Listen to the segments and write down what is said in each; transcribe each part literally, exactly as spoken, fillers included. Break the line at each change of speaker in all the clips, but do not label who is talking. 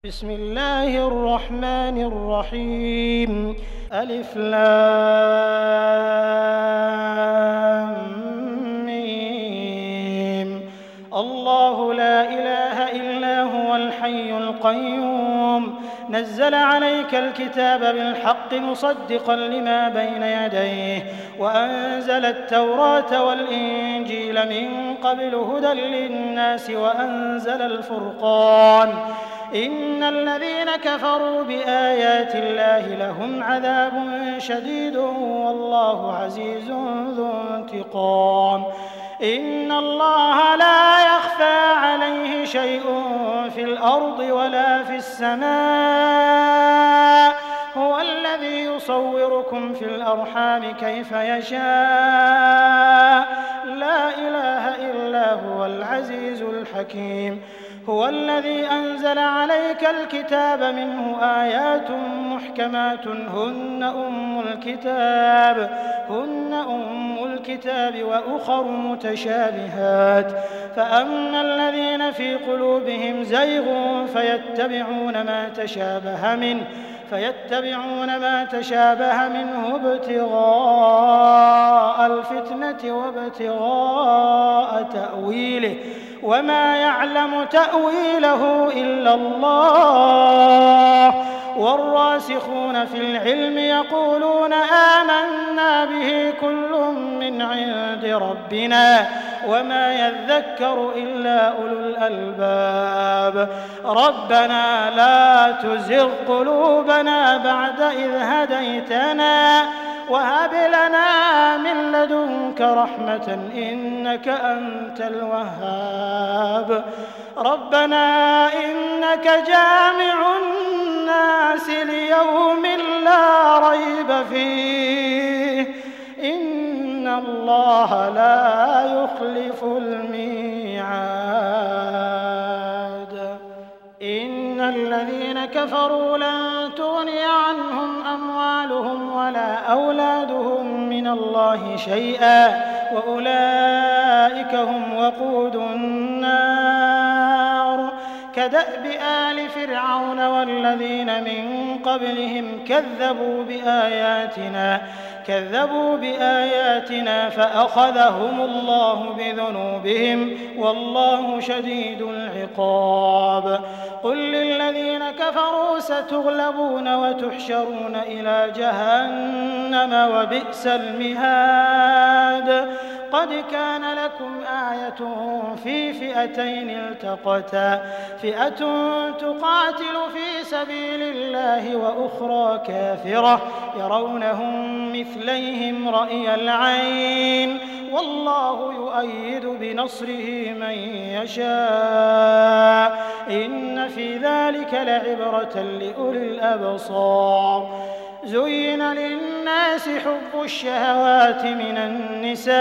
بسم الله الرحمن الرحيم ألف لام ميم الله لا إله إلا هو الحي القيوم نزل عليك الكتاب بالحق مصدقا لما بين يديه وأنزل التوراة والإنجيل من قبل هدى للناس وأنزل الفرقان إن الذين كفروا بآيات الله لهم عذاب شديد والله عزيز ذو انتقام إن الله لا يخفى عليه شيء في الأرض ولا في السماء هو الذي يصوركم في الأرحام كيف يشاء لا إله إلا هو العزيز الحكيم هو الذي أنزل عليك الكتاب منه آيات محكمات هن أم الكتاب هن أم الكتاب وأخر متشابهات فأما الذين في قلوبهم زيغ فيتبعون ما تشابه منه فيتبعون ما تشابه منه ابتغاء الفتنة وابتغاء تأويله وما يعلم تأويله إلا الله والراسخون في العلم يقولون آمنا به كل من عند ربنا وما يذكر إلا أولو الألباب ربنا لا تزغ قلوبنا بعد إذ هديتنا وهب لنا من لدنك رحمة إنك أنت الوهاب ربنا إنك جامع الناس ليوم لا ريب فيه إن الله لا يخلف الميعاد إن الذين كفروا لن تغني عنهم أموالهم ولا أولادهم من الله شيئا وأولئك هم وقود النار كدأب آل فرعون والذين من قبلهم كذبوا بآياتنا كذبوا بآياتنا فأخذهم الله بذنوبهم والله شديد العقاب قل للذين كفروا ستغلبون وتحشرون إلى جهنم وبئس المهاد قد كان لكم آية في فئتين التقتا فئة تقاتل في سبيل الله وأخرى كافرة يرونهم مثليهم رأي العين والله يؤيد بنصره من يشاء إن في ذلك لعبرة لأولي الأبصار زين للناس حب الشهوات من النساء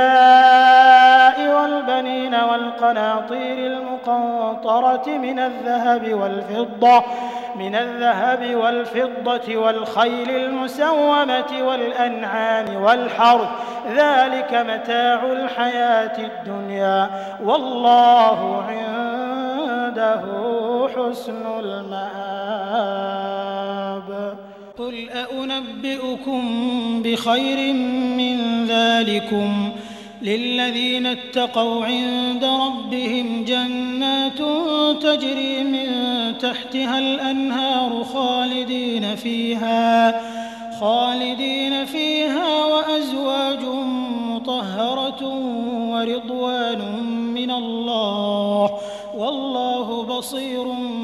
والبنين والقناطير المقنطرة من الذهب والفضة من الذهب والفضة والخيل المسومة والأنعام والحرث ذلك متاع الحياة الدنيا والله عنده حسن المآب قل أنبئكم بخير من ذلكم للذين اتقوا عند ربهم جنات تجري من تحتها الأنهار خالدين فيها خالدين فيها وأزواج مطهرة ورضوان من الله والله بصير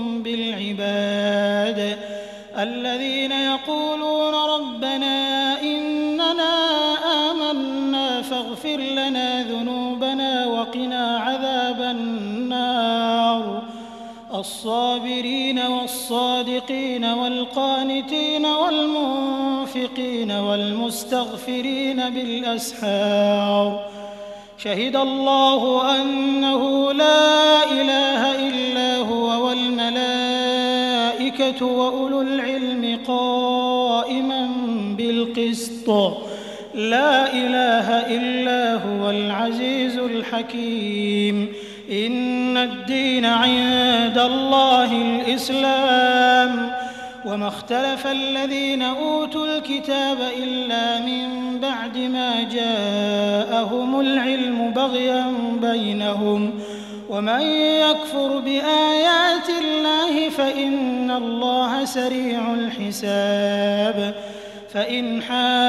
بالعباد الذين يقولون ربنا إننا آمنا فاغفر لنا ذنوبنا وقنا عذاب النار الصابرين والصادقين والقانتين والمنفقين والمستغفرين بالأسحار شهد الله أنه لا إله إلا هو والملائكة وأولو العلم قائما بالقسط لا إله إلا هو العزيز الحكيم إن الدين عند الله الإسلام وما اختلف الذين أوتوا الكتاب إلا من بعد ما جاءهم العلم بغيا بينهم ومن يكفر بآيات الله فإن الله سريع الحساب فإن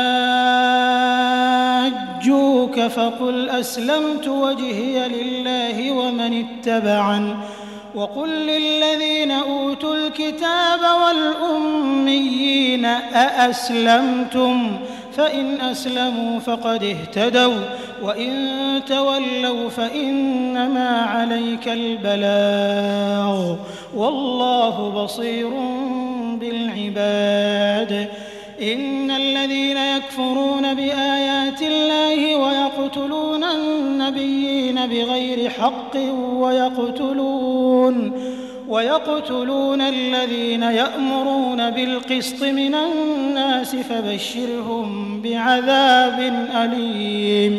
حاجوك فقل أسلمت وجهي لله ومن اتبعني وقل للذين أوتوا الكتاب والأميين أأسلمتم فإن أسلموا فقد اهتدوا وإن تولوا فإنما عليك البلاغ والله بصير بالعباد إن الذين يكفرون بآيات الله ويقتلون النبيين بغير حق ويقتلون ويقتلون الذين يأمرون بالقسط من الناس فبشرهم بعذاب أليم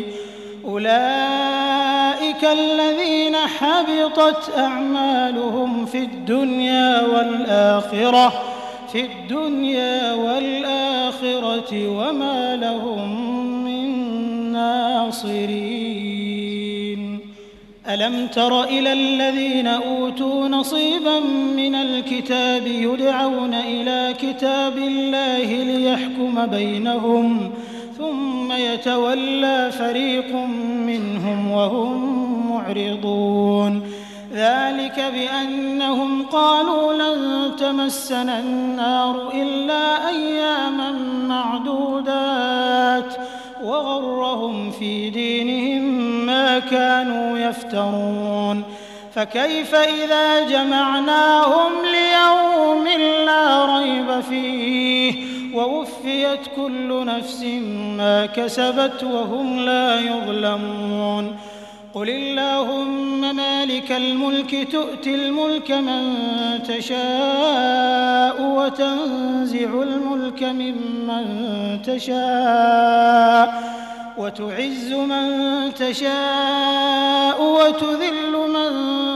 أولئك الذين حبطت أعمالهم في الدنيا والآخرة في الدنيا والآخرة وما لهم من ناصرين ألم تر إلى الذين أوتوا نصيبا من الكتاب يدعون إلى كتاب الله ليحكم بينهم ثم يتولى فريق منهم وهم معرضون ذلك بأنهم قالوا لن تمسنا النار إلا أياما معدودات وغرهم في دينهم ما كانوا يفترون فكيف إذا جمعناهم ليوم لا ريب فيه ووفيت كل نفس ما كسبت وهم لا يظلمون قل اللهم مالك الملك تؤتي الملك من تشاء وتنزع الملك ممن تشاء وتعز من تشاء وتذل من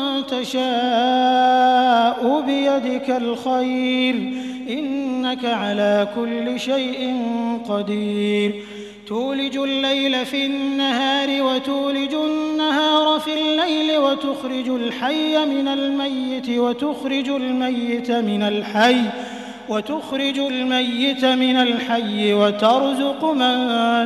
تشاء بيدك الخير إنك على كل شيء قدير تولج الليل في النهار وتولج النهار في الليل وتخرج الحي من الميت وتخرج الميت من الحي وتخرج الميت من الحي وترزق من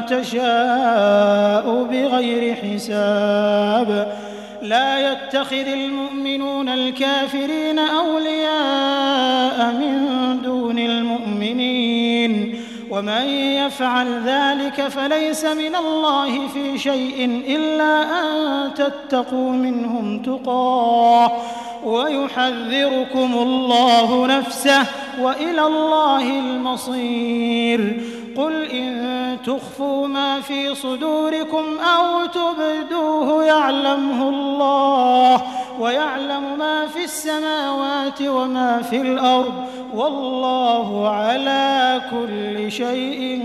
تشاء بغير حساب لا يتخذ المؤمنون الكافرين أولياء من دون المؤمنين ومن يفعل ذلك فليس من الله في شيء إلا أن تتقوا منهم تقاه ويحذركم الله نفسه وإلى الله المصير قل إن تخفوا ما في صدوركم أو تبدوه يعلمه الله ويعلم ما في السماوات وما في الأرض والله على كل شيء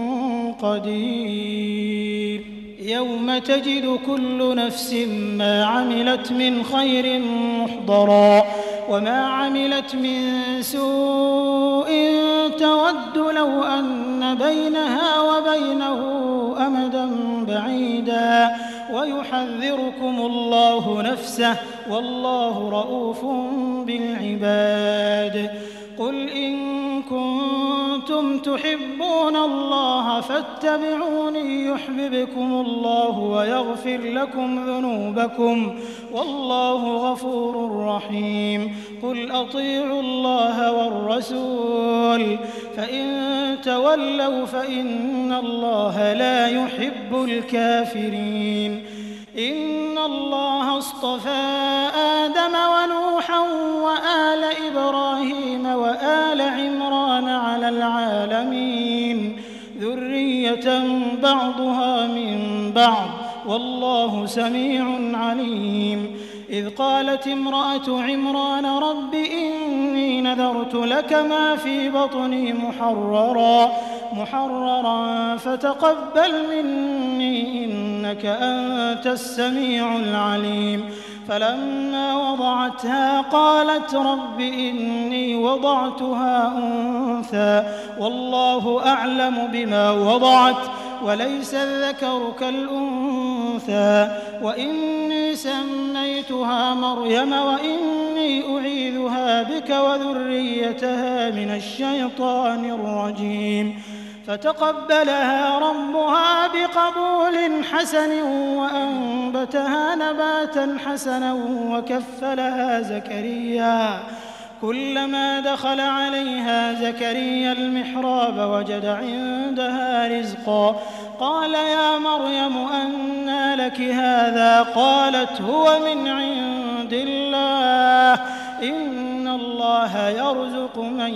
قدير يوم تجد كل نفس ما عملت من خير محضرا وما عملت من سوء تود لو أن بينها وبينه أمدا بعيدا ويحذركم الله نفسه والله رؤوف بالعباد قل إن كنتم تحبون الله فاتبعوني يحببكم الله ويغفر لكم ذنوبكم والله غفور رحيم قل أطيعوا الله والرسول فإن تولوا فإن الله لا يحب الكافرين إن الله اصطفى آدم ونوحا وآل إبراهيم وآل عمران على العالمين ذرية بعضها من بعض والله سميع عليم إذ قالت امرأة عمران رب إني نذرت لك ما في بطني محررا محررا فتقبل مني إنك أنت السميع العليم. فلما وضعتها قالت رب إني وضعتها أنثى والله أعلم بما وضعت وليس الذكر كالأنثى وإني سميتها مريم وإني أعيذها بك وذريتها من الشيطان الرجيم. فتقبلها ربها بقبول حسن وأنبتها نباتا حسنا وكفلها زكريا. كلما دخل عليها زكريا المحراب وجد عندها رزقا قال يا مريم أنى لك هذا؟ قالت هو من عند الله إن الله يرزق من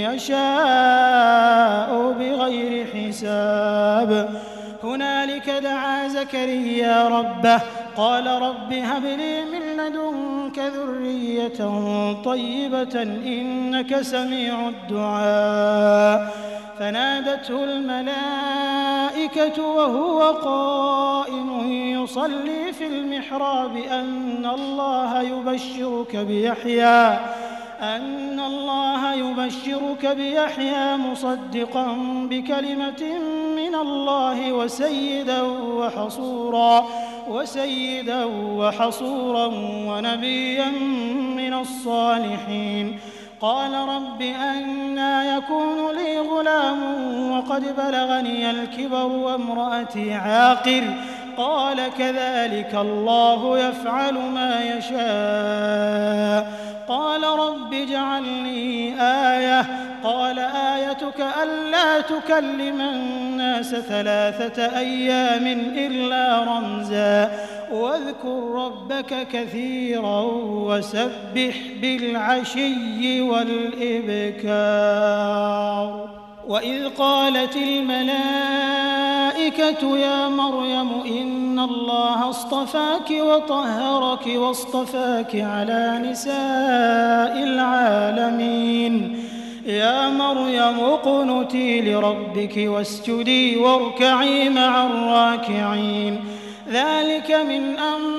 يشاء بغير حساب. هنالك دعا زكريا ربه قال رب هب لي من لدنك ذرية طيبة إنك سميع الدعاء. فنادته الملائكة وهو قائم يصلي في المحراب أن الله يبشرك بيحيى أن الله يبشرك بيحيى مصدقا بكلمة من الله وسيدا وحصورا وسيدا وحصورا ونبيا من الصالحين. قال رب أنى يكون لي غلام وقد بلغني الكبر وامرأتي عاقر؟ قال كذلك الله يفعل ما يشاء. قال رب اجعل لي آية. قال آيتك ألا تكلم الناس ثلاثة أيام إلا رمزا واذكر ربك كثيرا وسبح بالعشي والإبكار. وإذ قالت الملائكة يا مريم إن الله اصطفاك وطهرك واصطفاك على نساء العالمين. يا مريم اقنتي لربك واسجدي واركعي مع الراكعين. ذلك من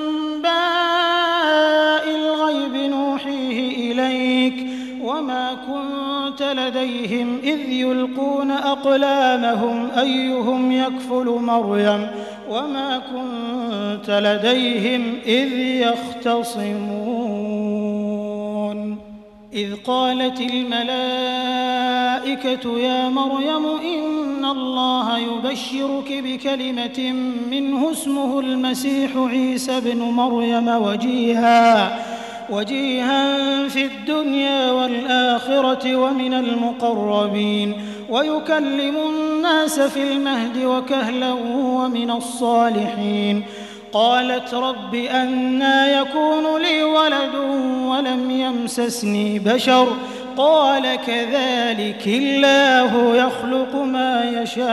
أنباء الغيب نوحيه إليك وما كنت لديهم إذ يلقون أقلامهم أيهم يكفل مريم وما كنت لديهم إذ يختصمون. إذ قالت الملائكة يا مريم إن الله يبشرك بكلمة منه اسمه المسيح عيسى بن مريم وجيها وجيها في الدنيا والآخرة ومن المقربين ويكلم الناس في المهد وكهلا ومن الصالحين. قالت رب أنى يكون لي ولد ولم يمسسني بشر؟ قال كذلك الله يخلق ما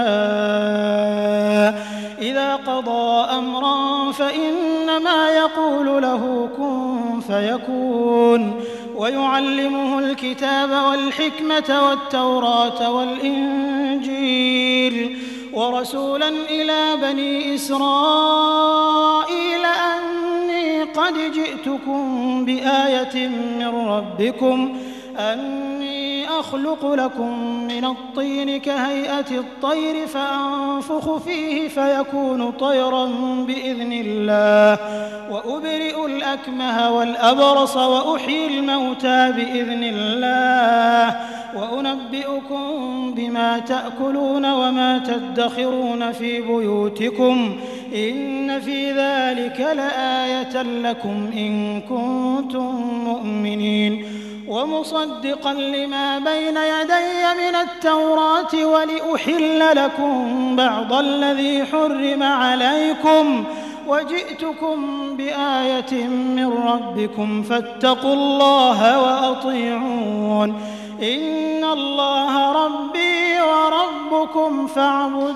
يشاء إذا قضى أمرا فإنما يقول له كن فيكون. ويعلمه الكتاب والحكمة والتوراة والإنجيل ورسولا إلى بني إسرائيل أني قد جئتكم بآية من ربكم أني أخلق لكم من الطين كهيئة الطير فأنفخ فيه فيكون طيرا بإذن الله وأبرئ الأكمه والأبرص وأحيي الموتى بإذن الله وأنبئكم بما تأكلون وما تدخرون في بيوتكم إن في ذلك لآية لكم إن كنتم مؤمنين. ومصدقا لما بين يدي من التوراة ولأحل لكم بعض الذي حرم عليكم وجئتكم بآية من ربكم فاتقوا الله وأطيعون إن الله ربي وربكم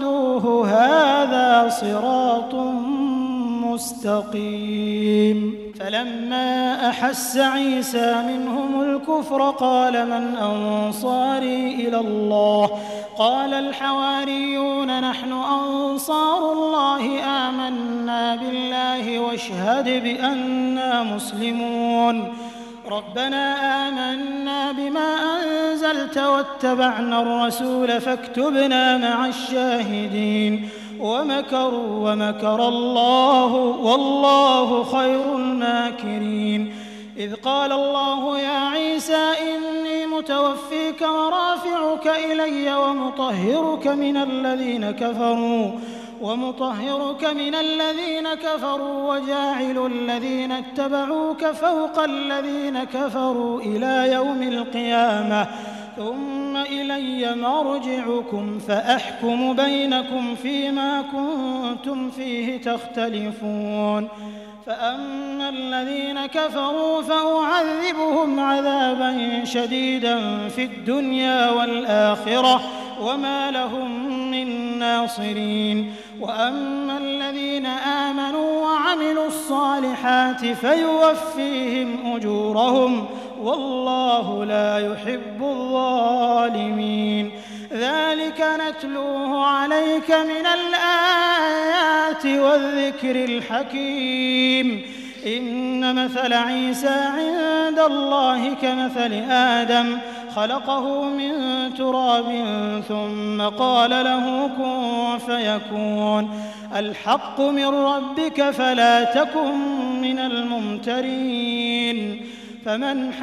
فاعبدوه هذا صراط مستقيم. فلما أحس عيسى منهم الكفر قال من أنصاري إلى الله قال الحواريون نحن أنصار الله آمنا بالله واشهد بأننا مسلمون ربنا آمنا بما أنزلت واتبعنا الرسول فاكتبنا مع الشاهدين ومكروا ومكر الله والله خير الماكرين إذ قال الله يا عيسى إني متوفيك ورافعك إلي ومطهرك من الذين كفروا ومطهرك من الذين كفروا وجاعل الذين اتبعوك فوق الذين كفروا إلى يوم القيامة ثم إلي مرجعكم فأحكم بينكم فيما كنتم فيه تختلفون فأما الذين كفروا فأعذبهم عذابا شديدا في الدنيا والآخرة وما لهم من ناصرين وأما الذين آمنوا وعملوا الصالحات فيوفيهم أجورهم والله لا يحب الظالمين ذلك نتلوه عليك من الآيات والذكر الحكيم إن مثل عيسى عند الله كمثل آدم خلقه من تراب ثم قال له كن فيكون الحق من ربك فلا تكن من الممترين فمن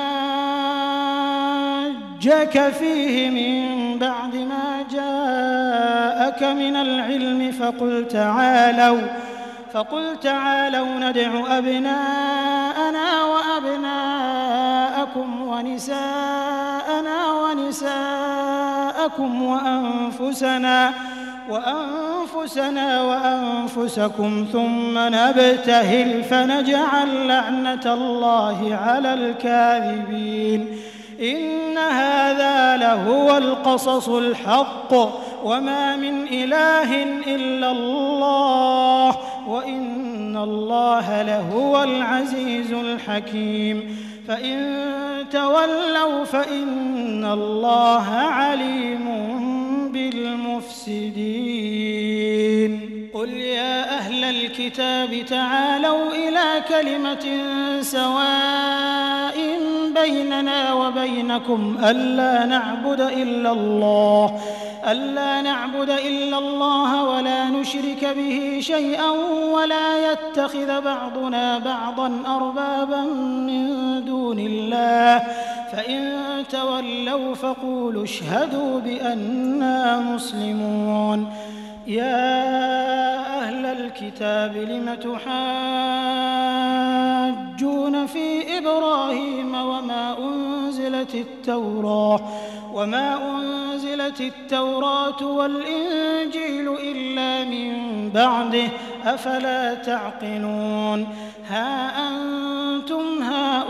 حاجك فيه من بعد ما جاءك من العلم فقل تعالوا فقل تعالوا ندع أبناءنا وأبناءكم ونساءنا ونساءكم وأنفسنا وأنفسنا وأنفسكم ثم نبتهل فنجعل لعنة الله على الكاذبين إن هذا لهو القصص الحق وما من إله إلا الله وإن الله لهو العزيز الحكيم فإن تولوا فإن الله عليم بالمفسدين قل يا أهل الكتاب تعالوا إلى كلمة سواء بيننا وبينكم ألا نعبد إلا الله ألا نعبد إلا الله ولا نشرك به شيئا ولا يتخذ بعضنا بعضا أربابا من دون الله فإن تولوا فقولوا اشهدوا بأننا مسلمون يا أهل الكتاب لم تحاجون في إبراهيم وما أنزلت التوراة وما أنزلت التوراة والإنجيل إلا من بعده أفلا تعقلون ها أنتم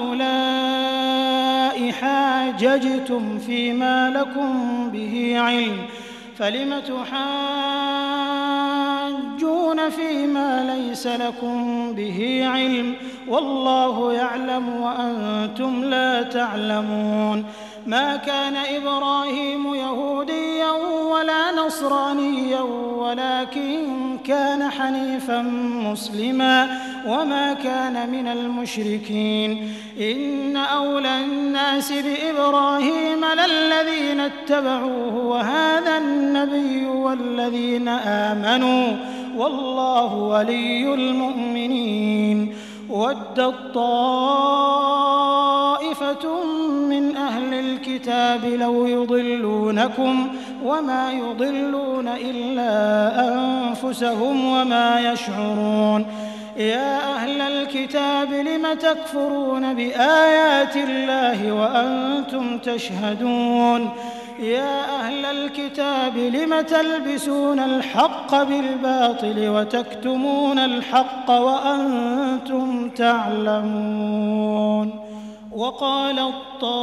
هؤلاء حاججتم فيما لكم به علم فلم تحاجون فيما ليس لكم به علم والله يعلم وأنتم لا تعلمون ما كان إبراهيم يهوديا ولا نصرانيا ولكن كان حنيفا مسلما وما كان من المشركين إن أولى الناس بإبراهيم للذين اتبعوه وهذا النبي والذين آمنوا والله ولي المؤمنين ودت طائفة من أهل الكتاب لو يضلونكم وما يضلون إلا أنفسهم وما يشعرون يا أهل الكتاب لم تكفرون بآيات الله وأنتم تشهدون يا أهل الكتاب لم تلبسون الحق بالباطل وتكتمون الحق وأنتم تعلمون وقالت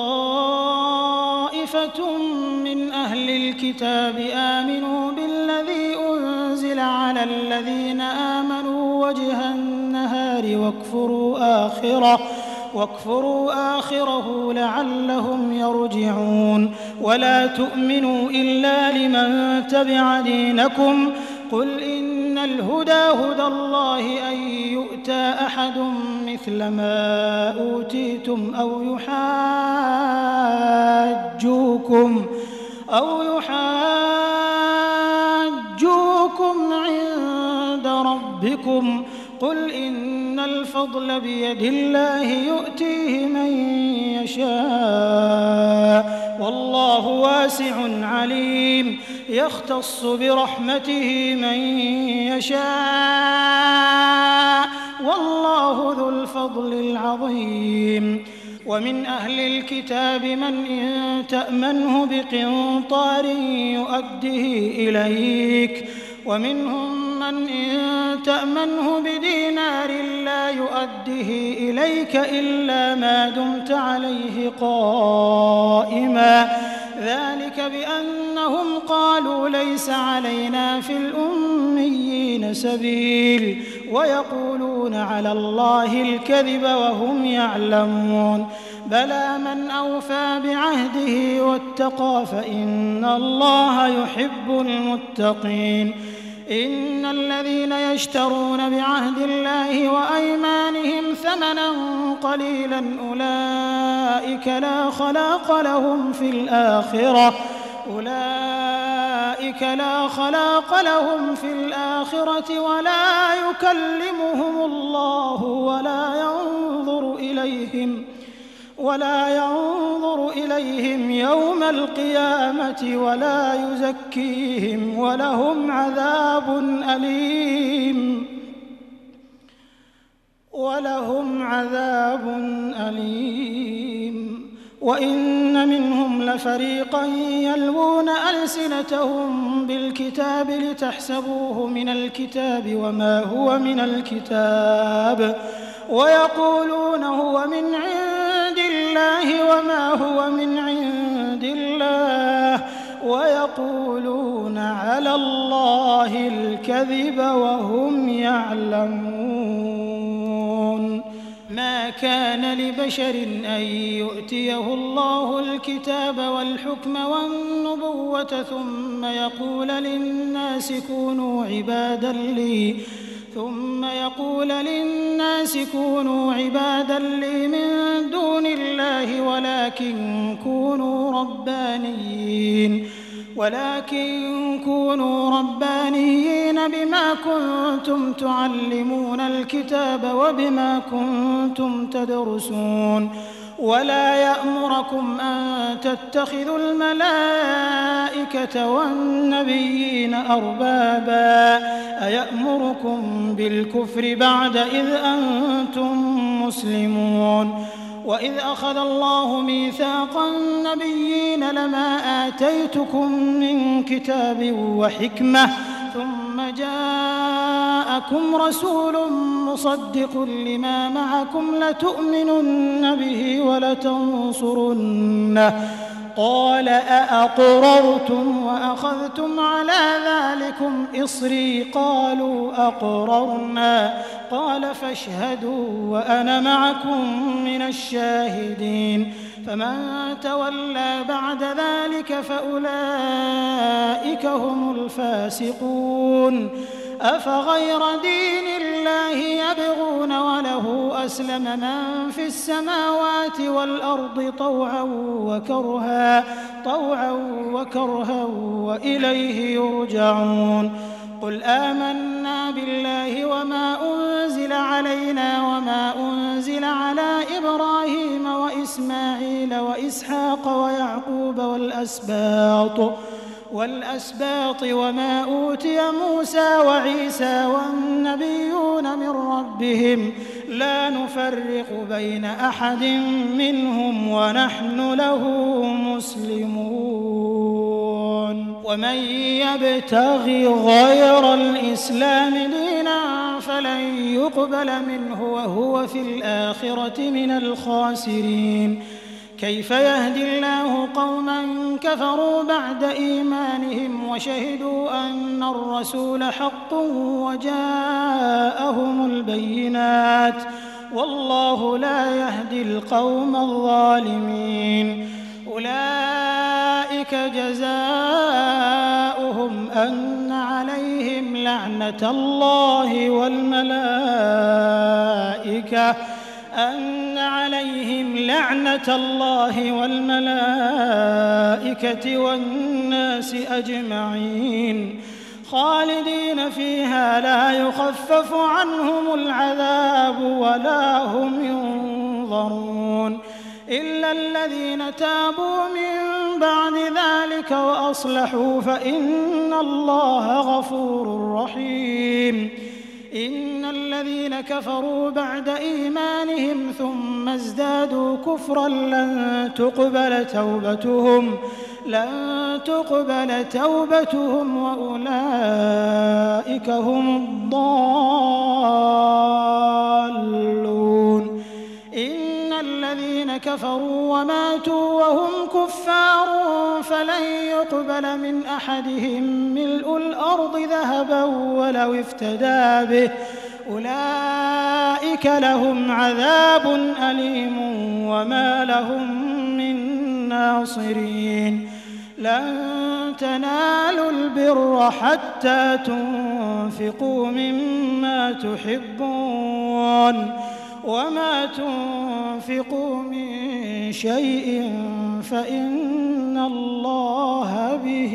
طائفة من أهل الكتاب آمنوا بالذي أنزل على الذين آمنوا وجه النهار واكفروا آخره واكفروا آخره لعلهم يرجعون. ولا تؤمنوا إلا لمن تبع دينكم قل إن الهدى هدى الله أن يؤتى أحد مثل ما أوتيتم أو يحاجوكم أو يحاجوكم عند ربكم قل إن الفضل بيد الله يؤتيه من يشاء والله واسع عليم يختص برحمته من يشاء والله ذو الفضل العظيم. ومن أهل الكتاب من إن تأمنه بقنطار يؤده إليك ومنهم من إن تأمنه بدينار لا يؤده إليك إلا ما دمت عليه قائما ذلك بأنهم قالوا ليس علينا في الأميين سبيل ويقولون على الله الكذب وهم يعلمون. بلى من أوفى بعهده واتقى فإن الله يحب المتقين. إن الذين يشترون بعهد الله وأيمانهم ثمنا قليلا أولئك لا خلاق لهم في الآخرة أولئك لا خلاق لهم في الآخرة ولا يكلمهم الله ولا ينظر إليهم ولا ينظر إليهم يوم القيامة ولا يزكيهم ولهم عذاب أليم ولهم عذاب أليم. وإن منهم لفريقا يلوون ألسنتهم بالكتاب لتحسبوه من الكتاب وما هو من الكتاب ويقولون هو من عند الله وما هو من عند الله ويقولون على الله الكذب وهم يعلمون. ما كان لبشر أن يؤتيه الله الكتاب والحكم والنبوة ثم يقول للناس كونوا عبادا لي ثم يقول للناس كونوا عبادا لي من دون الله ولكن كونوا ربانيين ولكن كونوا ربانيين بما كنتم تعلمون الكتاب وبما كنتم تدرسون. ولا يأمركم أن تتخذوا الملائكة والنبيين أربابا أيأمركم بالكفر بعد إذ أنتم مسلمون. وإذ أخذ الله ميثاق النبيين لما آتيتكم من كتاب وحكمة ثم جاءكم رسول مصدق لما معكم لتؤمنن به ولتنصرنه قال أأقررتم وأخذتم على ذلكم إصري قالوا أقررنا قال فاشهدوا وأنا معكم من الشاهدين. فمن تولى بعد ذلك فأولئك هم الفاسقون. أفغير دين الله يبغون وله أسلم من في السماوات والأرض طوعا وكرها طوعا وكرها وإليه يرجعون. قل آمنا بالله وما أنزل علينا وما أنزل على إبراهيم وإسماعيل وإسحاق ويعقوب والأسباط والأسباط وما أوتي موسى وعيسى والنبيون من ربهم لا نفرق بين أحد منهم ونحن له مسلمون. ومن يبتغي غير الإسلام دينا فلن يقبل منه وهو في الآخرة من الخاسرين. كيف يهدي الله قوما كفروا بعد إيمانهم وشهدوا أن الرسول حق وجاءهم البينات والله لا يهدي القوم الظالمين. أولئك جزاؤهم أن عليهم لعنة الله والملائكة أن عليهم لعنة الله والملائكة والناس أجمعين خالدين فيها لا يخفف عنهم العذاب ولا هم ينظرون إلا الذين تابوا من بعد ذلك وأصلحوا فإن الله غفور رحيم. إن الذين كفروا بعد إيمانهم ثم ازدادوا كفرا لن تقبل توبتهم لن تقبل توبتهم وأولئك هم الضالون. إن الذين كفروا وماتوا وهم كفار فلن يقبل من أحدهم ملء الأرض ذهبا ولو افتدى به أولئك لهم عذاب أليم وما لهم من ناصرين. لن تنالوا البر حتى تنفقوا مما تحبون وما تنفقوا من شيء فإن الله به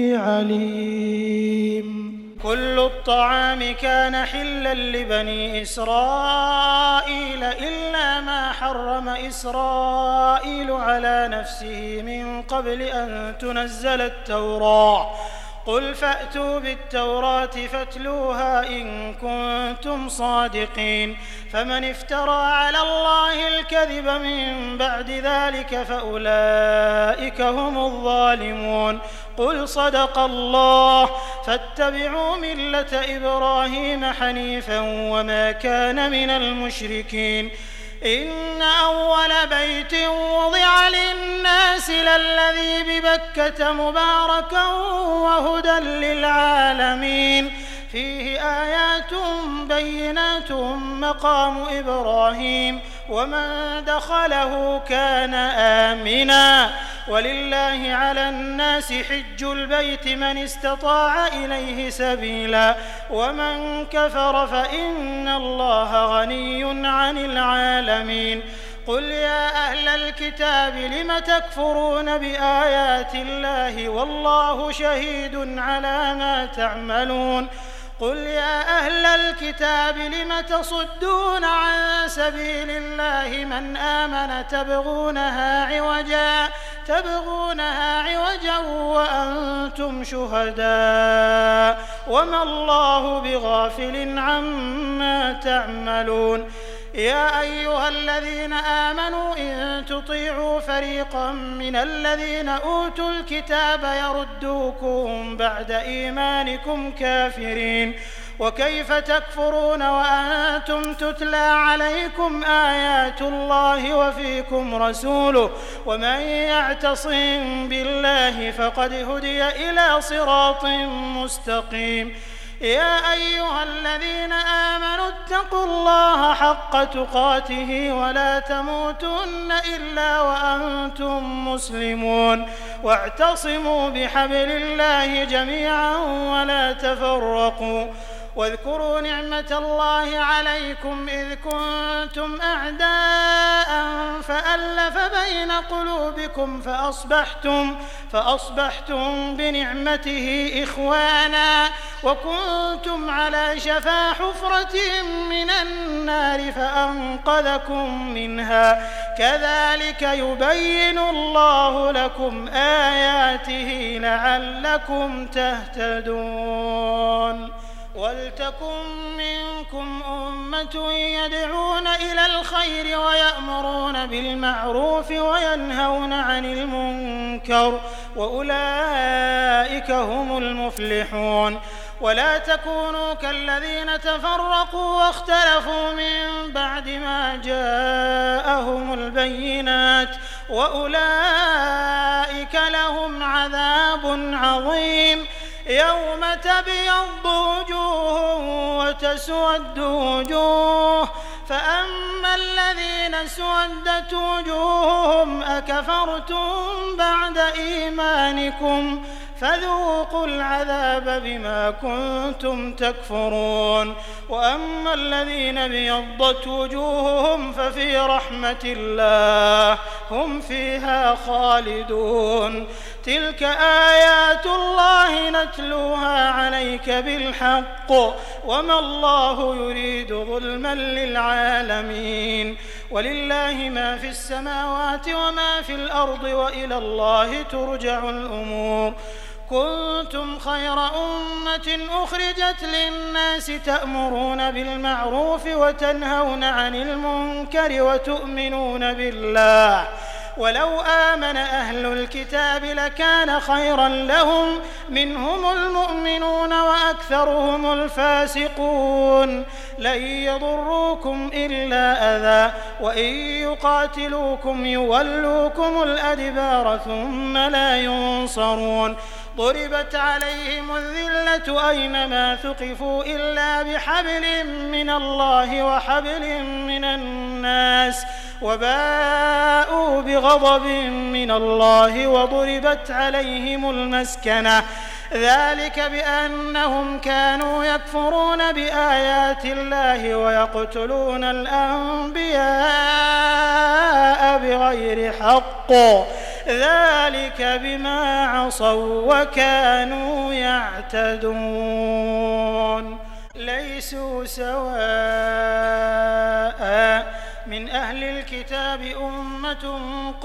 عليم. كل الطعام كان حلا لبني إسرائيل إلا ما حرم إسرائيل على نفسه من قبل أن تنزل التوراة. قل فأتوا بالتوراة فاتلوها إن كنتم صادقين. فمن افترى على الله الكذب من بعد ذلك فأولئك هم الظالمون. قل صدق الله فاتبعوا ملة إبراهيم حنيفا وما كان من المشركين. إن أول بيت وضع للناس للذي ببكة مباركا وهدى للعالمين فيه آيات بينات مقام إبراهيم ومن دخله كان آمنا ولله على الناس حج البيت من استطاع إليه سبيلا ومن كفر فإن الله غني عن العالمين. قل يا أهل الكتاب لم تكفرون بآيات الله والله شهيد على ما تعملون. قل يا أهل الكتاب لم تصدون عن سبيل الله من آمن تبغونها عوجا تبغونها عوجا وأنتم شهداء وما الله بغافل عما تعملون. يا أيها الذين آمنوا إن تطيعوا فريقا من الذين أوتوا الكتاب يردوكم بعد إيمانكم كافرين. وكيف تكفرون وأنتم تتلى عليكم آيات الله وفيكم رسوله ومن يعتصم بالله فقد هدي إلى صراط مستقيم. يا أيها الذين آمنوا اتقوا الله حق تقاته ولا تموتن إلا وأنتم مسلمون واعتصموا بحبل الله جميعا ولا تفرقوا. واذكروا نعمة الله عليكم إذ كنتم أعداء فألف بين قلوبكم فأصبحتم, فأصبحتم بنعمته إخوانا وكنتم على شفا حفرة من النار فأنقذكم منها. كذلك يبين الله لكم آياته لعلكم تهتدون. ولتكن منكم أمة يدعون إلى الخير ويأمرون بالمعروف وينهون عن المنكر وأولئك هم المفلحون. ولا تكونوا كالذين تفرقوا واختلفوا من بعد ما جاءهم البينات وأولئك لهم عذاب عظيم. يوم تبيض وجوه وتسود وجوه، فأما الذين اسودت وجوههم أكفرتم بعد إيمانكم فذوقوا العذاب بما كنتم تكفرون. وأما الذين ابيضت وجوههم ففي رحمة الله هم فيها خالدون. تلك آيات الله نتلوها عليك بالحق وما الله يريد ظلما للعالمين. ولله ما في السماوات وما في الأرض وإلى الله ترجع الأمور. كنتم خير أمة أخرجت للناس تأمرون بالمعروف وتنهون عن المنكر وتؤمنون بالله. ولو آمن أهل الكتاب لكان خيرا لهم، منهم المؤمنون وأكثرهم الفاسقون. لن يضروكم إلا أذى، وإن يقاتلوكم يولوكم الأدبار ثم لا ينصرون. ضربت عليهم الذلة أينما ثقفوا إلا بحبل من الله وحبل من الناس، وباءوا بغضب من الله وضربت عليهم المسكنة. ذلك بأنهم كانوا يكفرون بآيات الله ويقتلون الأنبياء بغير حق، ذلك بما عصوا وكانوا يعتدون. ليسوا سواء من أهل الكتاب أمة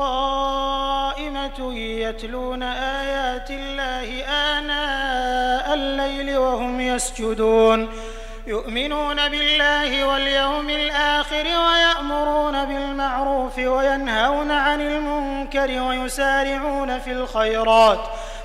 قائمة يتلون آيات الله آناء الليل وهم يسجدون، يؤمنون بالله واليوم الآخر ويأمرون بالمعروف وينهون عن المنكر ويسارعون في الخيرات،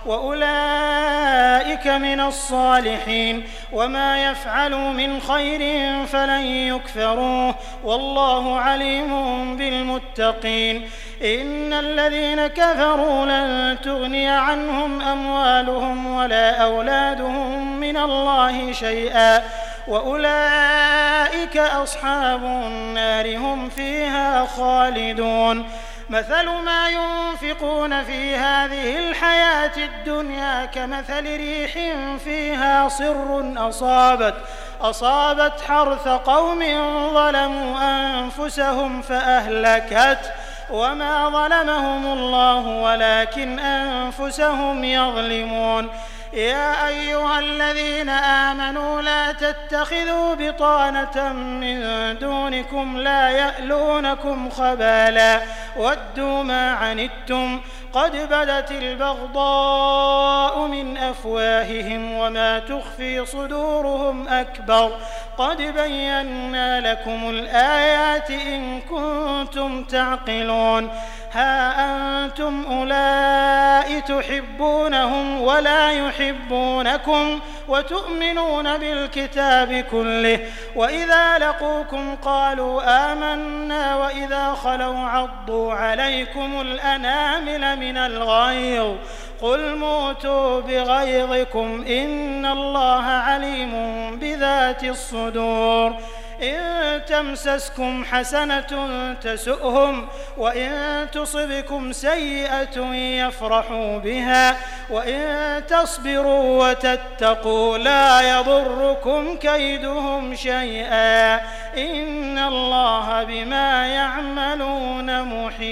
وأولئك من الصالحين. وما يفعلوا من خير فلن يكفروه، والله عليم بالمتقين. إن الذين كفروا لن تغني عنهم أموالهم ولا أولادهم من الله شيئا، وأولئك أصحاب النار هم فيها خالدون. مثل ما ينفقون في هذه الحياة الدنيا كمثل ريح فيها صر أصابت أصابت حرث قوم ظلموا أنفسهم فأهلكت، وما ظلمهم الله ولكن أنفسهم يظلمون. يا أيها الذين آمنوا لا تتخذوا بطانة من دونكم لا يألونكم خبالا ودوا ما عنتم قد بدت البغضاء من أفواههم وما تخفي صدورهم أكبر قد بينا لكم الآيات إن كنتم تعقلون. ها أنتم أولئك تحبونهم ولا يحبونكم وتؤمنون بالكتاب كله، وإذا لقوكم قالوا آمنا وإذا خلوا عضوا عليكم الأنامل من الغيظ قل موتوا بغيظكم إن الله عليم بذات الصدور. إن تمسسكم حسنة تسؤهم وإن تصبكم سيئة يفرحوا بها وإن تصبروا وتتقوا لا يضركم كيدهم شيئا إن الله بما يعملون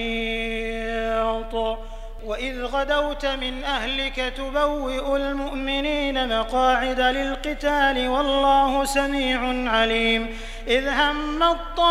محيط. وإذ غدوت من أهلك تبوئ المؤمنين مقاعد للقتال والله سميع عليم. إذ هم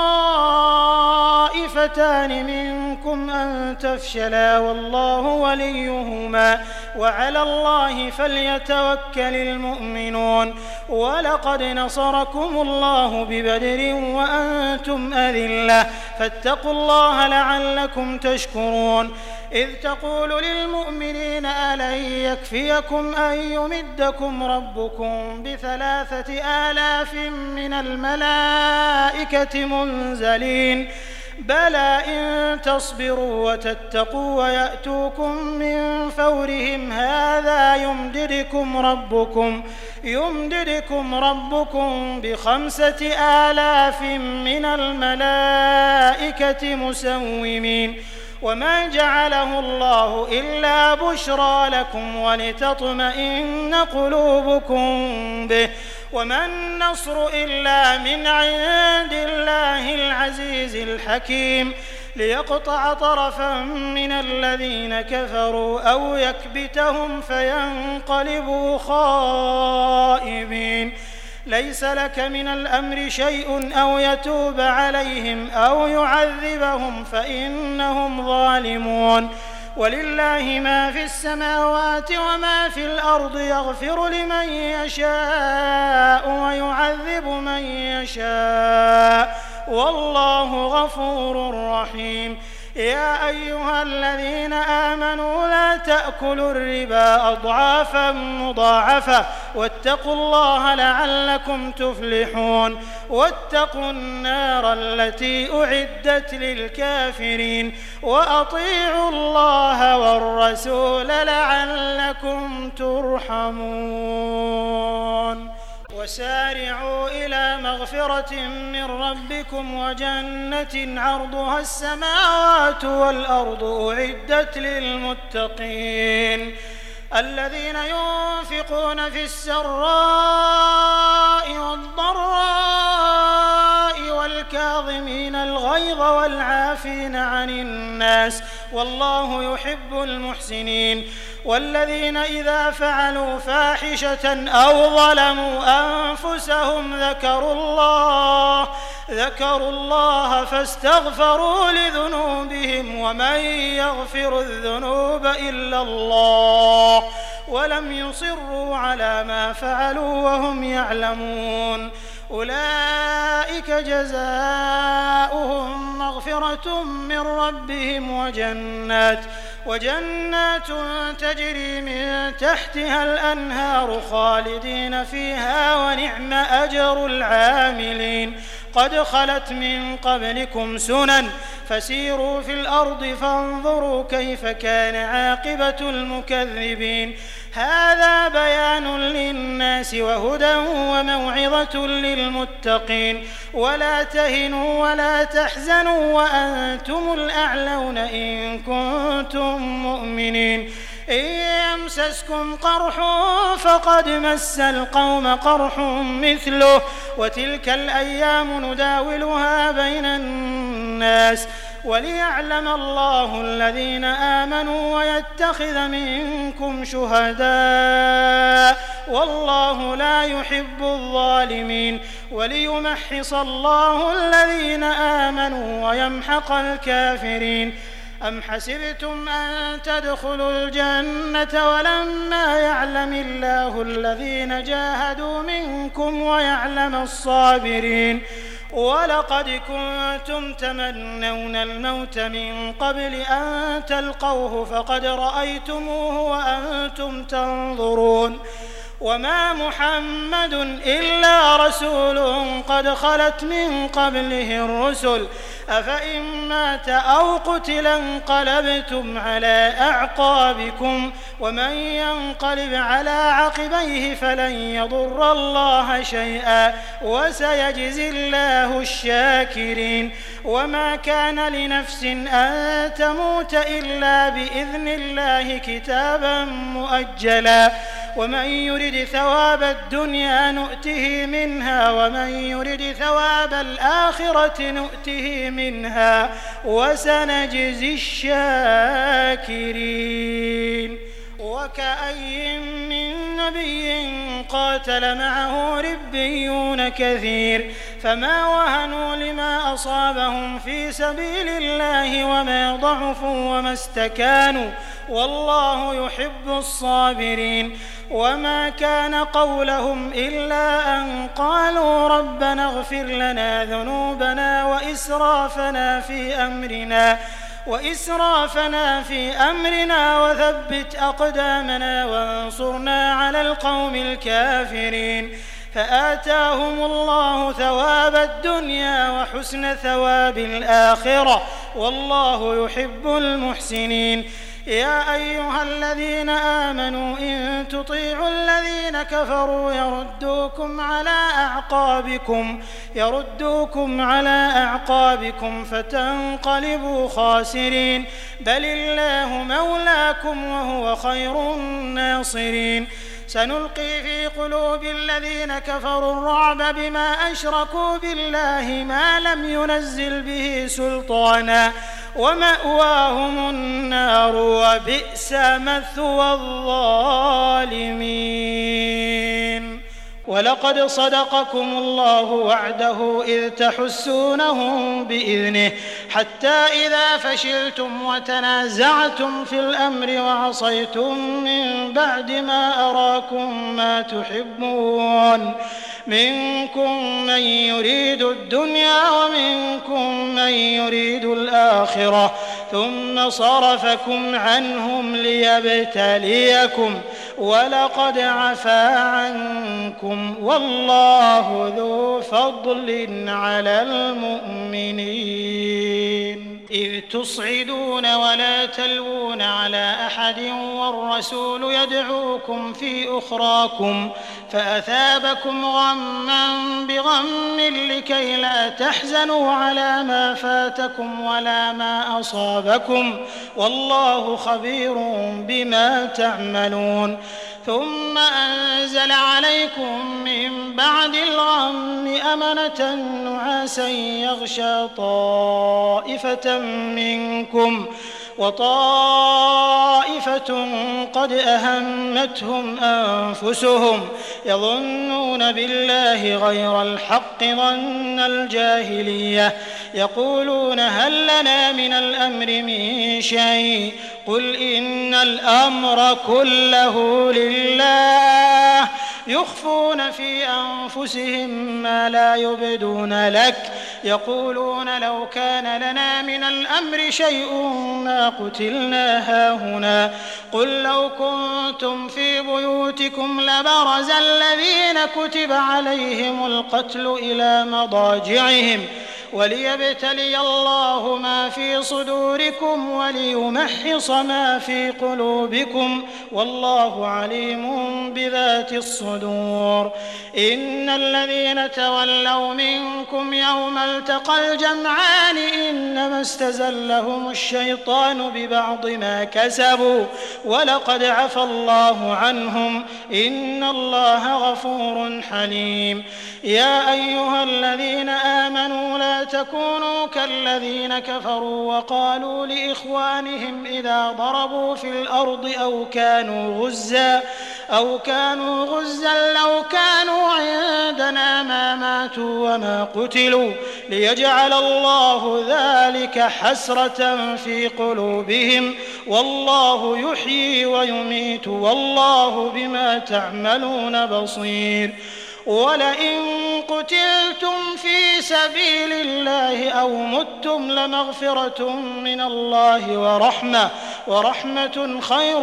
الطائفتان منكم أن تفشلا والله وليهما وعلى الله فليتوكل المؤمنون. ولقد نصركم الله ببدر وأنتم أذلة فاتقوا الله لعلكم تشكرون. إذ تقول للمؤمنين ألن يكفيكم أن يمدكم ربكم بثلاثة آلاف من الملائكة منزلين بلى إن تصبروا وتتقوا ويأتوكم من فورهم هذا يمددكم ربكم يمددكم ربكم بخمسة آلاف من الملائكة مسومين وما جعله الله إلا بشرى لكم ولتطمئن قلوبكم به وما النصر إلا من عند الله العزيز الحكيم ليقطع طرفا من الذين كفروا أو يكبتهم فينقلبوا خائبين ليس لك من الأمر شيء أو يتوب عليهم أو يعذبهم فإنهم ظالمون ولله ما في السماوات وما في الأرض يغفر لمن يشاء ويعذب من يشاء والله غفور رحيم يا أيها الذين آمنوا لا تأكلوا الربا أضعافا مضاعفة واتقوا الله لعلكم تفلحون واتقوا النار التي أعدت للكافرين وأطيعوا الله والرسول لعلكم ترحمون وسارعوا إلى مغفرة من ربكم وجنة عرضها السماوات والأرض أعدت للمتقين الذين ينفقون في السراء والضراء والكاظمين الغيظ والعافين عن الناس والله يحب المحسنين والذين إذا فعلوا فاحشة أو ظلموا أنفسهم ذكروا الله ذكروا الله فاستغفروا لذنوبهم ومن يغفر الذنوب إلا الله ولم يصروا على ما فعلوا وهم يعلمون أولئك جزاؤهم مغفرة من ربهم وجنات وجنات تجري من تحتها الأنهار خالدين فيها ونعم أجر العاملين قد خلت من قبلكم سنن فسيروا في الأرض فانظروا كيف كان عاقبة المكذبين هذا بيان للناس وهدى وموعظة للمتقين ولا تهنوا ولا تحزنوا وأنتم الأعلون إن كنتم مؤمنين إن يمسسكم قرح فقد مس القوم قرح مثله وتلك الأيام نداولها بين الناس وليعلم الله الذين آمنوا ويتخذ منكم شهداء والله لا يحب الظالمين وليمحص الله الذين آمنوا ويمحق الكافرين أم حسبتم أن تدخلوا الجنة ولما يعلم الله الذين جاهدوا منكم ويعلم الصابرين ولقد كنتم تمنون الموت من قبل أن تلقوه فقد رأيتموه وأنتم تنظرون وما محمد إلا رسول قد خلت من قبله الرسل أفإن مات أو قتل انقلبتم على أعقابكم ومن ينقلب على عقبيه فلن يضر الله شيئا وسيجزي الله الشاكرين وما كان لنفس أن تموت إلا بإذن الله كتابا مؤجلا ومن يرد ثواب الدنيا نؤته منها ومن يرد ثواب الآخرة نؤته منها وسنجزي الشاكرين وكأي من نبي قاتل معه ربيون كثير فما وهنوا لما أصابهم في سبيل الله وما ضعفوا وما استكانوا والله يحب الصابرين وما كان قولهم إلا أن قالوا ربنا اغفر لنا ذنوبنا وإسرافنا في أمرنا وإسرافنا في أمرنا وثبت أقدامنا وانصرنا على القوم الكافرين فآتاهم الله ثواب الدنيا وحسن ثواب الآخرة والله يحب المحسنين. يا أيها الذين آمنوا إن تطيعوا الذين كفروا يردوكم على أعقابكم يردوكم على أعقابكم فتنقلبوا خاسرين بل الله مولاكم وهو خير الناصرين. سنلقي في قلوب الذين كفروا الرعب بما أشركوا بالله ما لم ينزل به سلطانا ومأواهم النار وبئس مثوى الظالمين. ولقد صدقكم الله وعده إذ تحسونهم بإذنه حتى إذا فشلتم وتنازعتم في الأمر وعصيتم من بعد ما أراكم ما تحبون منكم من يريد الدنيا ومنكم من يريد الآخرة ثم صرفكم عنهم ليبتليكم ولقد عفا عنكم والله ذو فضل على المؤمنين. إذ تصعدون ولا تلوون على أحد والرسول يدعوكم في أخراكم فأثابكم غما بغم لكي لا تحزنوا على ما فاتكم ولا ما أصابكم والله خبير بما تعملون. ثم أنزل عليكم من بعد الغم أمنة نعاسا يغشى طائفة منكم وطائفة قد أهمتهم أنفسهم يظنون بالله غير الحق ظن الجاهلية يقولون هل لنا من الأمر من شيء قل إن الأمر كله لله يخفون في أنفسهم ما لا يبدون لك يقولون لو كان لنا من الأمر شيء ما قتلنا هاهنا قل لو كنتم في بيوتكم لبرز الذين كتب عليهم القتل إلى مضاجعهم وليبتلي الله ما في صدوركم وليمحص ما في قلوبكم والله عليم بذات الصدور. إن الذين تولوا منكم يوم التقى الجمعان إنما استزلهم الشيطان ببعض ما كسبوا ولقد عفى الله عنهم إن الله غفور حليم. يا أيها الذين آمنوا لا تكونوا كالذين كفروا وقالوا لإخوانهم إذا ضربوا في الأرض أو كانوا غزا أو كانوا غزا لو كانوا عندنا ما ماتوا وما قتلوا ليجعل الله ذلك حسرة في قلوبهم والله يحيي ويميت والله بما تعملون بصير. ولئن قتلتم في سبيل الله أو متم لمغفرة من الله ورحمة ورحمة خير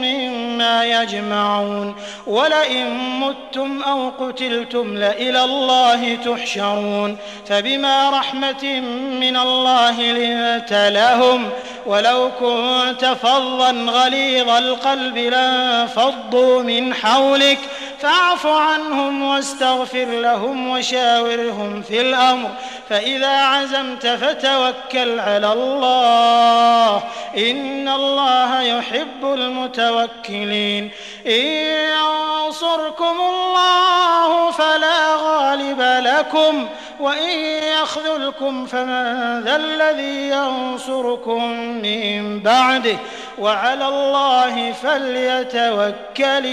مما يجمعون. ولئن متم أو قتلتم لإلى الله تحشرون فبما رحمة من الله لنت لهم ولو كنت فظا غليظ القلب لانفضوا من حولك فاعف عنهم واستغفر لهم وشاورهم في الأمر فإذا عزمت فتوكل على الله إن الله يحب المتوكلين. إن ينصركم الله فلا غالب لكم وإن يخذلكم فمن ذا الذي ينصركم من بعده وعلى الله فليتوكل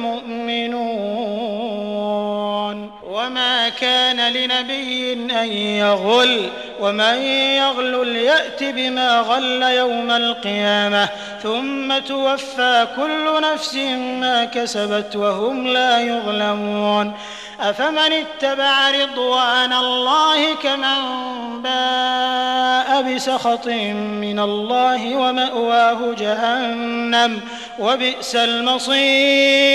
المؤمنون. وما كان لنبي أن يغل ومن يغل يأت بما غل يوم القيامة ثم توفى كل نفس ما كسبت وهم لا يظلمون. أفمن اتبع رضوان الله كمن باء بسخط من الله ومأواه جهنم وبئس المصير.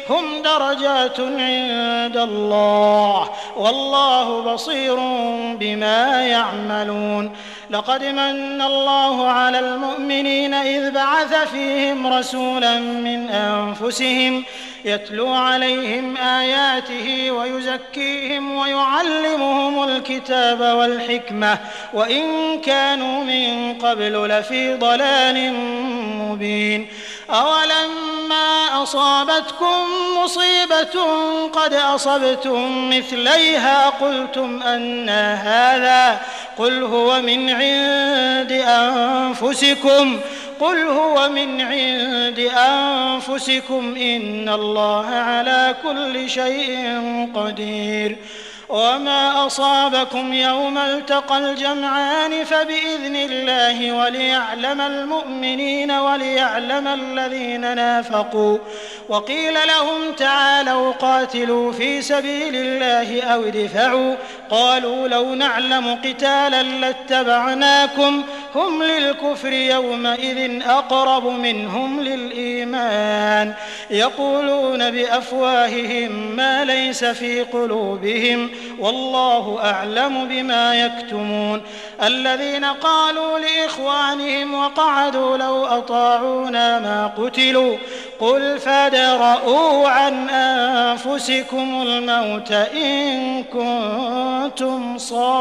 هم درجات عند الله والله بصير بما يعملون. لقد من الله على المؤمنين إذ بعث فيهم رسولا من أنفسهم يتلو عليهم آياته ويزكيهم ويعلمهم الكتاب والحكمة وإن كانوا من قبل لفي ضلال مبين. أولما أصابتكم مصيبة قد أصبتم مثليها قلتم أنى هذا قل هو من عند أنفسكم قل هو من عند أنفسكم إن الله على كل شيء قدير. وما أصابكم يوم التقى الجمعان فبإذن الله وليعلم المؤمنين وليعلم الذين نافقوا. وقيل لهم تعالوا قاتلوا في سبيل الله أو ادفعوا قالوا لو نعلم قتالا لاتبعناكم هم للكفر يومئذ أقرب منهم للإيمان يقولون بأفواههم ما ليس في قلوبهم والله أعلم بما يكتمون. الذين قالوا لإخوانهم وقعدوا لو أطاعونا ما قتلوا قل فادرءوا عن أنفسكم الموت إن كنتم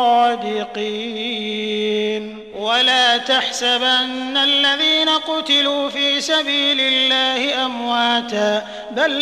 صادقين. ولا تحسبن الذين قتلوا في سبيل الله أمواتا بل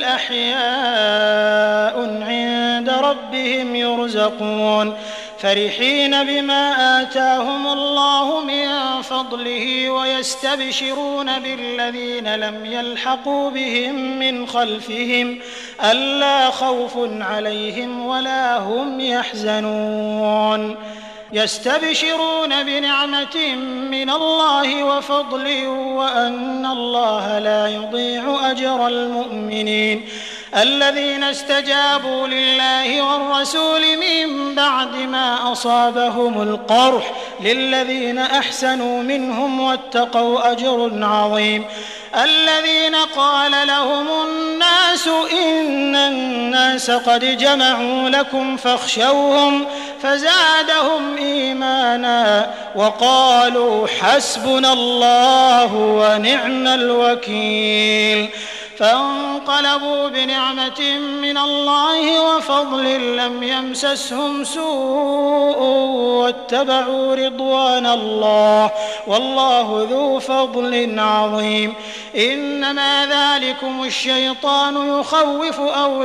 أحياء عند ربهم يرزقون فرحين بما آتاهم الله من فضله ويستبشرون بالذين لم يلحقوا بهم من خلفهم ألا خوف عليهم ولا هم يحزنون. يستبشرون بنعمة من الله وفضل وأن الله لا يضيع أجر المؤمنين. الذين استجابوا لله والرسول من بعد ما أصابهم القرح للذين أحسنوا منهم واتقوا أجر عظيم. الذين قال لهم الناس إن الناس قد جمعوا لكم فاخشوهم فزادهم إيمانا وقالوا حسبنا الله ونعم الوكيل. فانقلبوا بنعمة من الله وفضل لم يمسسهم سوء واتبعوا رضوان الله والله ذو فضل عظيم. إنما ذلكم الشيطان يخوف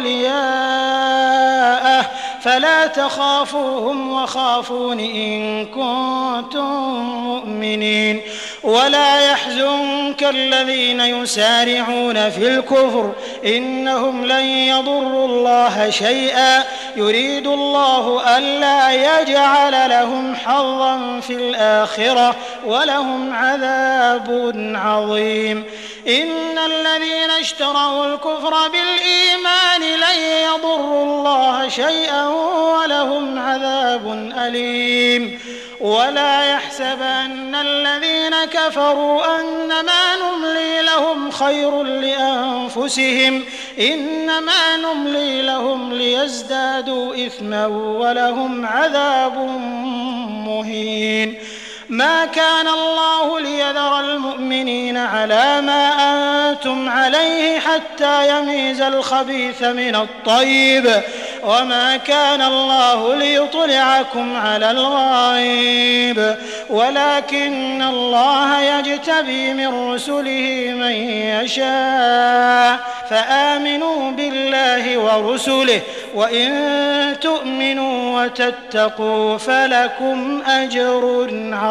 أولياءه فلا تخافوهم وخافون إن كنتم مؤمنين. ولا يحزنك الذين يسارعون في الكفر إنهم لن يضروا الله شيئا يريد الله ألا يجعل لهم حظا في الآخرة ولهم عذاب عظيم. إن الذين اشتروا الكفر بالإيمان لن يضروا الله شيئا ولهم عذاب أليم. ولا يحسبن الذين كفروا أنما نملي لهم خير لأنفسهم إنما نملي لهم ليزدادوا إثما ولهم عذاب مهين. ما كان الله ليذر المؤمنين على ما أنتم عليه حتى يميز الخبيث من الطيب وما كان الله ليطلعكم على الغيب ولكن الله يجتبي من رسله من يشاء فآمنوا بالله ورسله وإن تؤمنوا وتتقوا فلكم أجر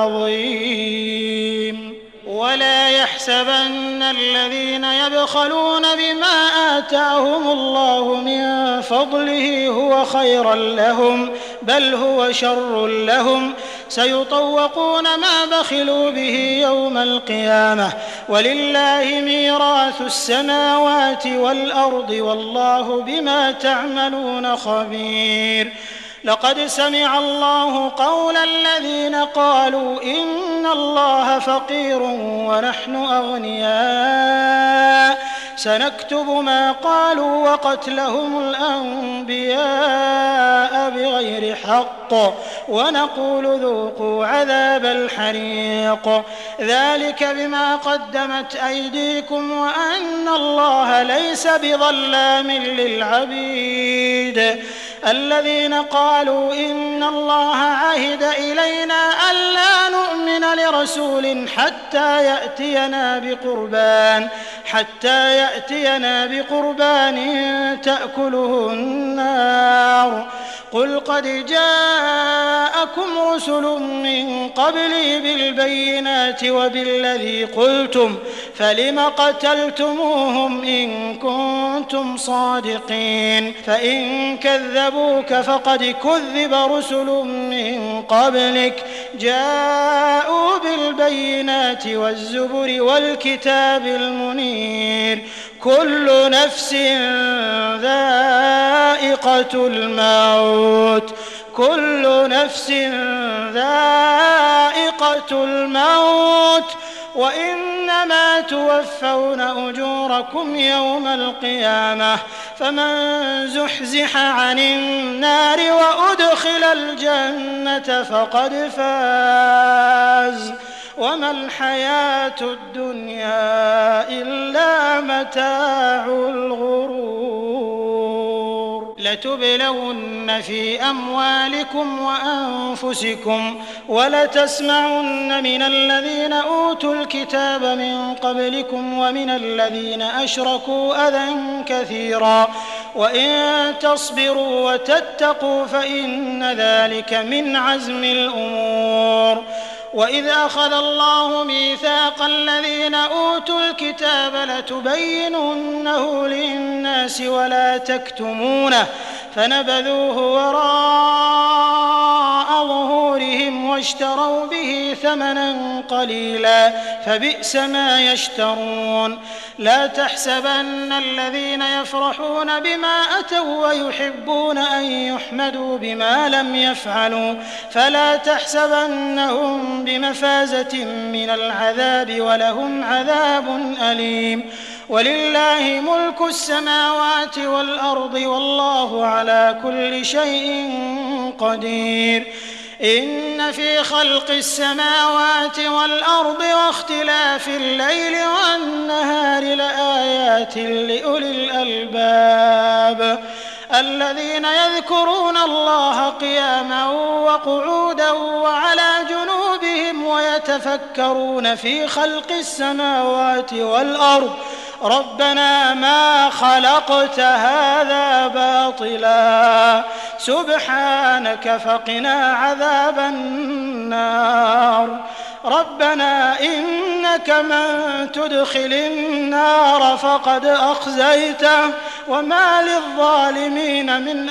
عظيم. ولا يحسبن الذين يبخلون بما آتاهم الله من فضله هو خيرا لهم بل هو شر لهم سيطوقون ما بخلوا به يوم القيامة ولله ميراث السماوات والأرض والله بما تعملون خبير. لقد سمع الله قول الذين قالوا إن الله فقير ونحن أغنياء سنكتب ما قالوا وقتلهم الأنبياء بغير حق ونقول ذوقوا عذاب الحريق ذلك بما قدمت أيديكم وأن الله ليس بظلام للعبيد الذين قالوا إن الله عهد إلينا ألا نؤمن لرسول حتى يأتينا بقربان حتى يأتينا بقربان تأكله النار قل قد جاءكم رسل من قبلي بالبينات وبالذي قلتم فلم قتلتموهم إن كنتم صادقين فإن كذبوك فقد كذب رسل من قبلك جاءوا بالبينات والزبر والكتاب المنير كل نفس ذائقة الموت كل نفس ذائقة الموت وإنما توفون أجوركم يوم القيامة فمن زحزح عن النار وأدخل الجنة فقد فاز وما الحياة الدنيا إلا متاع الغرور لتبلون في أموالكم وأنفسكم ولتسمعن من الذين أوتوا الكتاب من قبلكم ومن الذين أشركوا أذى كثيرا وإن تصبروا وتتقوا فإن ذلك من عزم الأمور وإذ أخذ الله ميثاق الذين أوتوا الكتاب لتبيننه للناس ولا تكتمونه فنبذوه وراء ظهورهم واشتروا به ثمنا قليلا فبئس ما يشترون لا تحسبن الذين يفرحون بما أتوا ويحبون أن يحمدوا بما لم يفعلوا فلا تحسبنهم بمفازة من العذاب ولهم عذاب أليم ولله ملك السماوات والأرض والله على كل شيء قدير إن في خلق السماوات والأرض واختلاف الليل والنهار لآيات لأولي الألباب الذين يذكرون الله قياما وقعودا وعلى جنوبهم ويتفكرون في خلق السماوات والأرض ربنا ما خلقت هذا باطلا سبحانك فقنا عذاب النار ربنا إنك من تدخل النار فقد أخزيته وما للظالمين من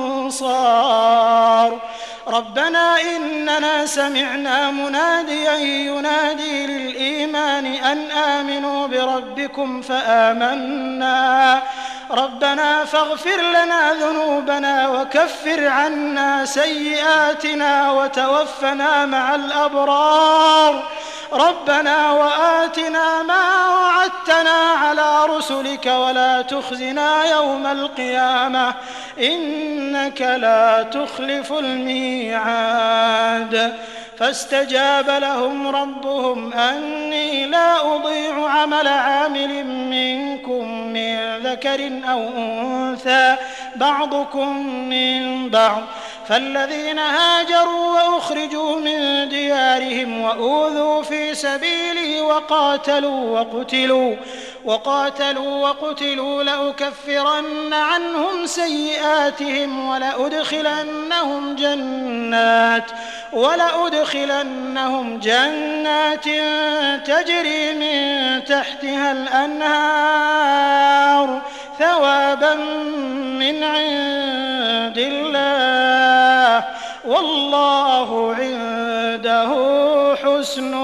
أنصار ربنا إننا سمعنا مناديا ينادي للإيمان أن آمنوا بربكم فآمنا ربنا فاغفر لنا ذنوبنا وكفر عنا سيئاتنا وتوفنا مع الأبرار ربنا وآتنا ما وعدتنا على رسلك ولا تخزنا يوم القيامة إنك لا تخلف الميعاد فاستجاب لهم ربهم أني لا أضيع عمل عامل منكم من ذكر أو أنثى بعضكم من بعض فالذين هاجروا وأخرجوا من ديارهم وأوذوا في سبيلي وقاتلوا وقتلوا وقاتلوا وقتلوا لأكفرن عنهم سيئاتهم ولأدخلنهم جنات ولأدخلنهم جنات تجري من تحتها الأنهار ثوابا من عند الله والله عنده حسن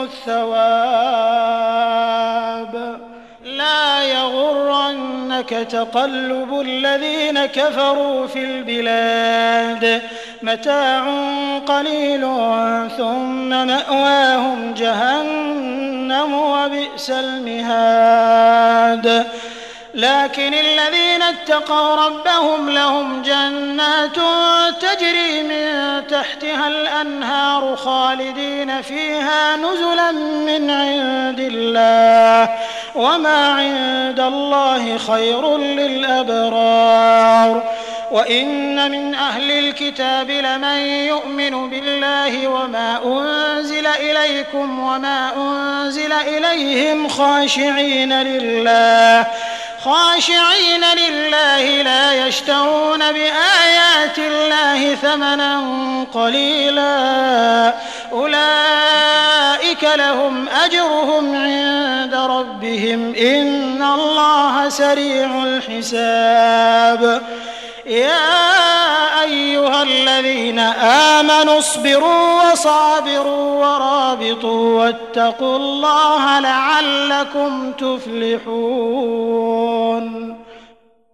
الثواب لا يغرنك تقلب الذين كفروا في البلاد متاع قليل ثم مأواهم جهنم وبئس المهاد لكن الذين اتقوا ربهم لهم جنات تجري من تحتها الأنهار خالدين فيها نزلا من عند الله وما عند الله خير للأبرار. وإن من أهل الكتاب لمن يؤمن بالله وما أنزل إليكم وما أنزل إليهم خاشعين لله خاشعين لله لا يشترون بآيات الله ثمنا قليلا أولئك لهم أجرهم عند ربهم إن الله سريع الحساب. يا أيها الذين آمنوا اصبروا وصابروا ورابطوا واتقوا الله لعلكم تفلحون.